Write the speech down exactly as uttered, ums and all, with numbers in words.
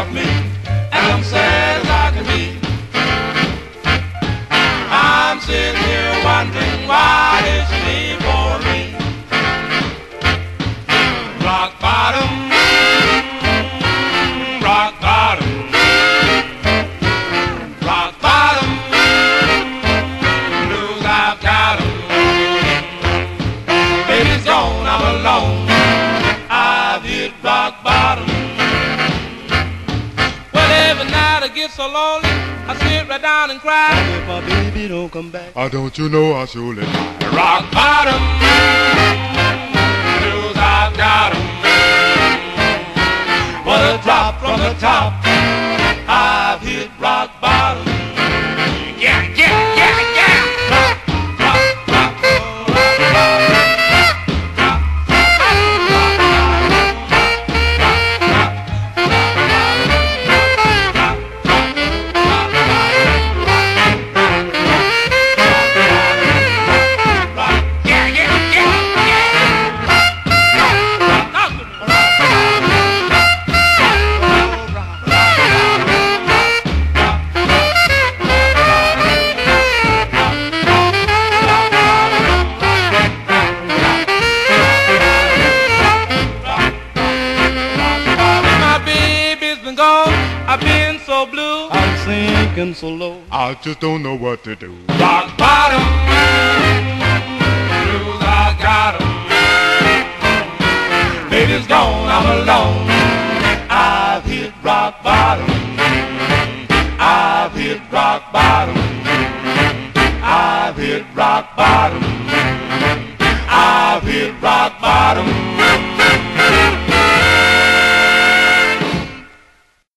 left me, and I'm sad as I can be. I'm sitting here wondering why did she leave for me? Rock bottom, rock bottom, rock bottom, blues I've got 'em. Baby's gone, I'm alone, I've hit rock bottom. Well, every night I get so lonely, I sit right down and cry. If my baby don't come back, Oh, don't you know I surely rock bottom, blues I've got 'em. What a drop from the top, I've hit rock bottom. Yeah, yeah, yeah, yeah. Rock, rock, rock, rock, rock, rock, yeah, yeah, yeah, I've been so blue, I'm sinking so low, I just don't know what to do. rock bottom, blues I got 'em. Baby's gone, I'm alone, I've hit rock bottom. I've hit rock bottom. I've hit rock bottom. I've hit rock bottom.